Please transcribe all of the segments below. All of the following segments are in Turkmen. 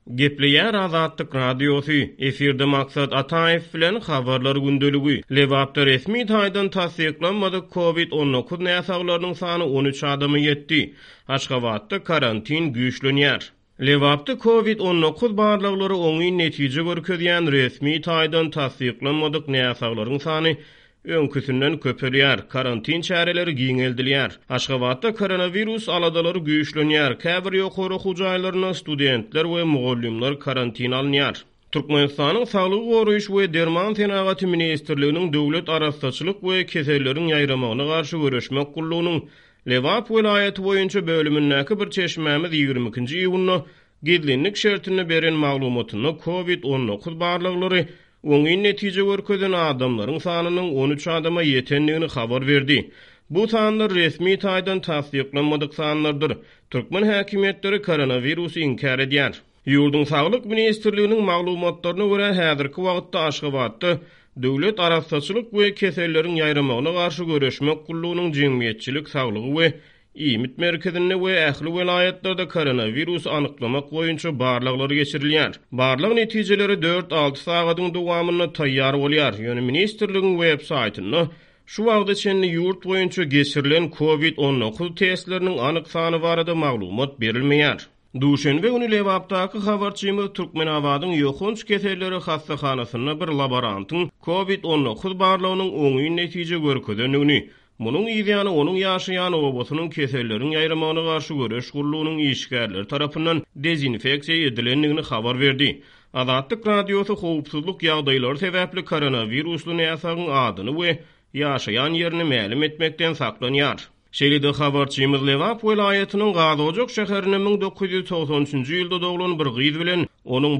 Gepleýär Azatlyk radiosu. Efirde maksat Ataýew bilen habarlar gündölügi. Lewapda resmi taýdan tasdiklanmady COVID-19 näsaglarynyň sany 13 adamy ýetdi. Aşgabatda karantin güýçlenýär. Lewapda COVID-19 barlyklary oňy netije görkezýän resmi taýdan tasdiklanmadyk näsaglaryň sany öňküsünden köpelýär, karantin çäreleri giňeldilýär. Aşgabatda koronavirus aladalary güýçlenýär. Käbir ýokary hujaýlaryna studentler we mugallimler karantin alınýar. Türkmenistanyň Saglyk goraýyş we derman senagaty ministrliginiň döwlet arastaçylyk we keselleriň ýaýramagyna garşy görüşmek gullugynyň Lewap welaýaty boýunça bölümindäki bir çeşmämiz 22-nji iýuny gidlenlik şertini beren maglumatyny COVID-19 barlyklary oňy netije görkezen adamlaryň sanynyň 13 adama ýetenligini habar berdi. Bu sanlar resmi taýdan tasdiklanmadyk sanlardyr. Türkmen häkimetleri koronavirusy inkar edýär. Ýurdun Saglyk ministrliginiň maglumatlaryna görä häzirki wagtda Aşgabatda döwlet arastaçylyk we keselleriň ýaýramagyna garşy görüşmek gullugynyň jemgyýetçilik saglygy we İmit merkezinde we ähli welaýatlarda koronavirus anyklamak boýunça barlyklary geçirilýär. Barlyk netijeleri 4-6 sagatyň dowamyna taýýar bolýar. Ýöne ministrligiň web saýtyny şu wagtda çenli ýurt boýunça geçirilen COVID-19 testleriniň anyk sany barada maglumat berilmeýär. Duşenbe günü Lewapdaky habarçymyz Türkmenabadyň ýokunç keselleri hastahanasyna bir laborantyň COVID-19 barlygynyň oňy netije görkezenligini, munyň ýa-da onuň ýaşaýan obasynyň keselleriň ýaýramagyna garşy görüş gullugynyň işgärleri tarapyndan dezinfeksiýa edilenligini habar berdi. Azatlyk radiosu howpsuzlyk ýagdaýlary sebäpli koronavirusly näsagyň adyny we ýaşaýan ýerini ma'lum etmekden saklanýar. Şeýle-de habarçymyz Lewap welaýatynyň Gazawjak şäherine 1993-nji ýylda doglan bir gyz bilen onuň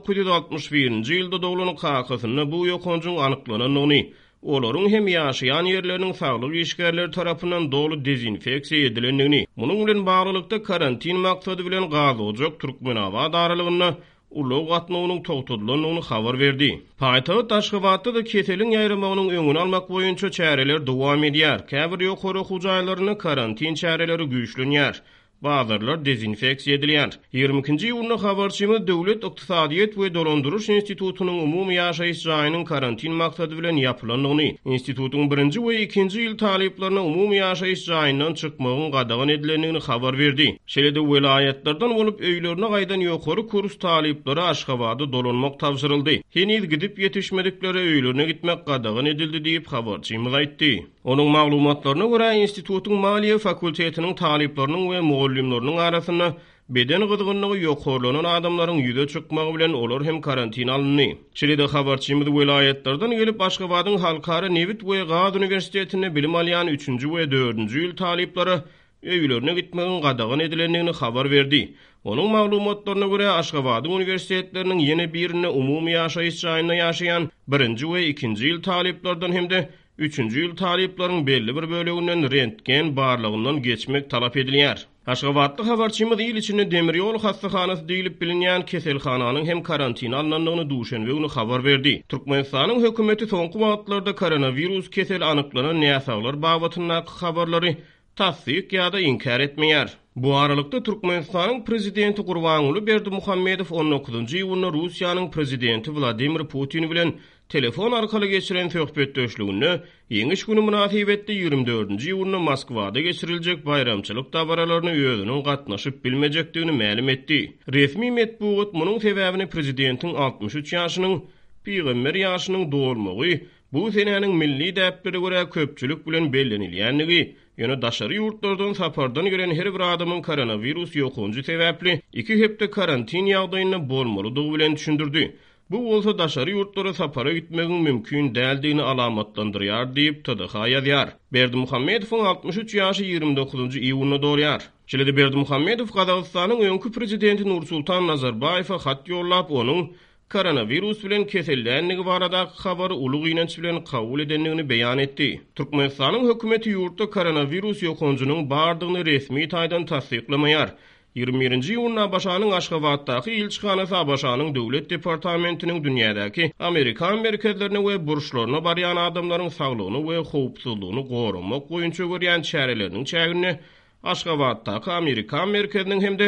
1961-nji ýylda doglan kakasyna bu ýokunjyň anyklanyny, olaryň hem ýaşaýan ýerleriniň saglyk işgärleri tarapyndan dolu dezinfeksiýa edilenligini, munyň bilen baglykda karantin maksady bilen Gazawjak Türkmenabad aralygyna ulug gatnawynyň togtadylanyny habar berdi. Paýtagat Aşgabatda da keseliň ýaýramagynyň öňüni almak boýunça çäreler dowam edýär. Käbir ýokary hujaýlaryna karantin çäreleri güýçlenýär. Bazarlar dezinfeksiýa edilýär. 22-nji ýylyň habarçymyz Döwlet Ykdysadyýet we Dolanduruş institutynyň umumy ýaşaýyş jaýynyň karantin maksady bilen ýapylanlygyny, institutyň 1-nji we 2-nji ýyl talyplaryna umumy ýaşaýyş jaýyndan çykmagyň gadagan edilenligini habar berdi. Şeýle-de welaýatlardan bolup öýlerine gaýdan ýokary kurs talyplary Aşgabada dolanmak tapşyryldy. Heniz gidip ýetişmedikleri öýlerine gitmek gadagan edildi diýip habarçymyz aýtdy. Onuň maglumatlaryna görä institutyň Maliýe fakultetiniň talyplarynyň we mugallimleriň arasyna beden gyzgynlygy ýokarlanan adamlaryň ýüze çykmagy bilen olar hem karantin alındy. Şeýle-de habarçymyz welaýatlardan gelip Aşgabatyň Halkara Newit we Gaz Universitetine bilim alýan 3-nji we 4-nji ýyl talyplary öýlerine gitmegiň gadagan edilenligini habar berdi. Onuň maglumatlaryna görä Aşgabatyň universitetleriniň ýene birine umumy ýaşaýyş jaýyna ýaşaýan 1-nji we 2-nji ýyl talyplardan hemde 3-nji ýyl talyplaryň belli bir böleginden rentgen barlygyndan geçmek talap edilýär. Aşgabatlyk habarçymyz ýyl içinde Demirýol hastahanasy diýilip bilinýän keselhananyň hem karantin alnanlygyny duşenbe günü habar berdi. Türkmenistanyň hökümeti soňky wagtlarda koronavirus kesel anyklanan näsaglar babatyna habarlary tasdik ýa-da inkar etmeýär. Bu aralykda Türkmenistanyň prezidenti Gurbanuly Berdimuhammedow 19-njy ýylyny Russiýanyň prezidenti Vladimir Putin bilen telefon arkaly geçiren söhbetdeşligini ýeňiş günü münasibetde 24-nji ýylyny Moskwada geçiriljek bayramçylyk tabaralarına özüniň gatnaşyp bilmejekdigini ma'lum etdi. Resmi medeniýet munyň sebäbini prezidentiň 63 ýaşynyň peýgamber ýaşynyň dolmagy, bu senäniň milli däpleri görä köpçülik bilen bellenilýänligi, ýöne daşary ýurtlardan sapardan gören her bir adamyň koronavirus ýokunjy sebäpli 2 hepde karantin ýagdaýyna bolmalydygy bilen düşündirdi. Bu bolsa daşary ýurtlara sapara gitmegiň mümkin däldigini alamatlandyrýar diýip TDH ýazýar. Berdimuhammedowyň 63 ýaşy 29-njy iýulyna dolýar. Şeýle-de Berdimuhammedow Gazawstanyň öňkü prezidenti Nursultan Nazarbayewa hat ýollap onuň koronavirus bilen kesellänligi barada habary ulug ýynanç bilen kabul edenligini beýan etdi. Türkmenistanyň hökümeti ýurtda koronavirus ýokunjunyň bardygyny resmi taýdan tasdiklamaýar. 21-nji ýylyna başanyň Aşgabatdaky ilçihanasy başanyň döwlet departamentiniň dünýädäki Amerikan merkezlerine we burçlaryna barýan adamlaryň saglygyny we howpsuzlygyny goramak boýunça görýän çäreleriniň çägini Aşgabatdaky Amerikan merkeziniň hemde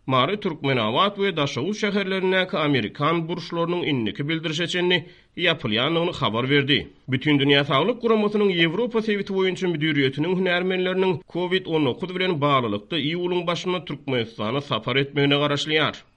Mary Türkmenawat we Daşowuz şäherlerindäki Amerikan burşlarynyň inniki bildirişeçini ýapylýanyny habar berdi. Bütün Dünýä Saglyk Guramasynyň Ýewropa sebiti boýunça müdiriýetiniň hünärmenleriniň COVID-19 bilen baglylykda iýulyň başyna Türkmenistana sapar etmegine garaşlýar.